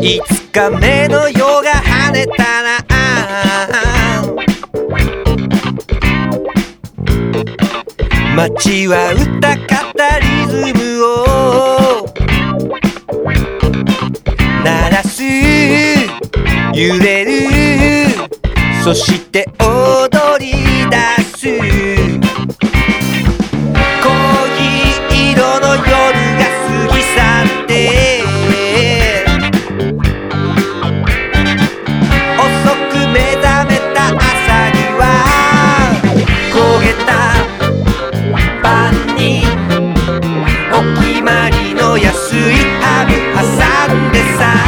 5日目の夜が跳ねたな。街は歌ったリズムを鳴らす、揺れる、そして踊り出す。コーヒー色の夜が過ぎ去って、遅く目覚めた朝には焦げたパンにお決まりの安いハム挟んでさ、